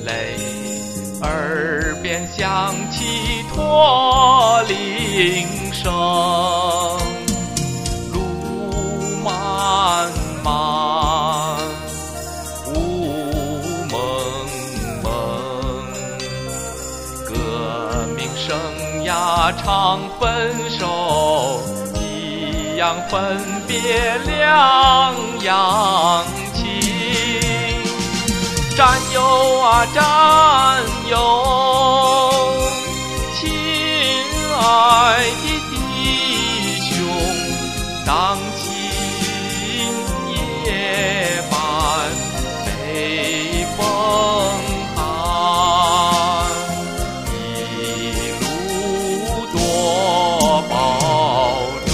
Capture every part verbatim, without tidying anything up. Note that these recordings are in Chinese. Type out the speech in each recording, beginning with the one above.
雷，耳边响起驼铃声。路漫漫，雾蒙蒙，革命生涯常分手，一样分别两样情。战友啊战友，亲爱的弟兄，当今夜半北风寒，一路多保重。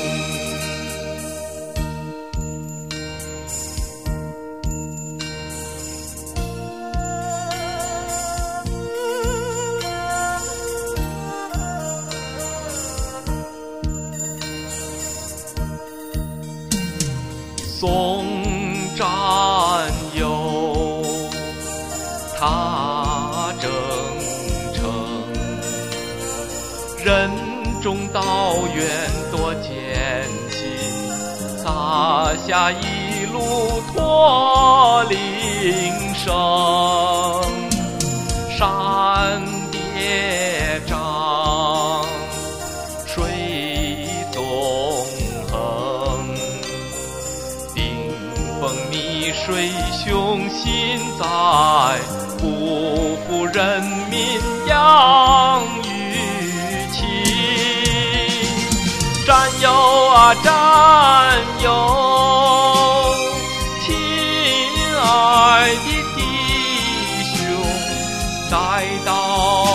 送战友踏征程，任重道远多艰辛，洒下一路驼铃声。山叠嶂，水纵横，顶风逆水雄心在，不负人民养育情。战友啊战友，亲爱的弟兄，待到